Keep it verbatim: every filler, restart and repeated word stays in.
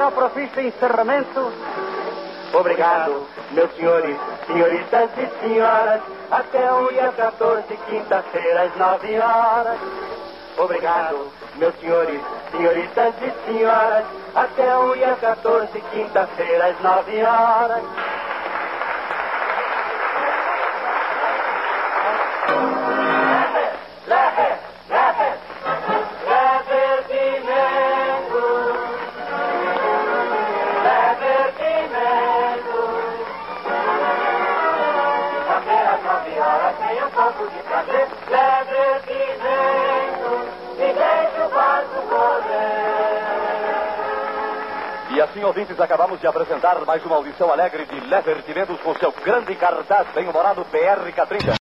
ao profício encerramento. Obrigado, meus senhores, senhoritas e senhoras, até o dia quatorze, quinta-feira, às nove horas. Obrigado, meus senhores, senhoritas e senhoras, até o dia quatorze, quinta-feira, às nove horas. Tenha um pouco de prazer, leve pimento e deixe o barco correr. E assim, ouvintes, acabamos de apresentar mais uma audição alegre de Levertimentos com seu grande cartaz bem-humorado P R K trinta.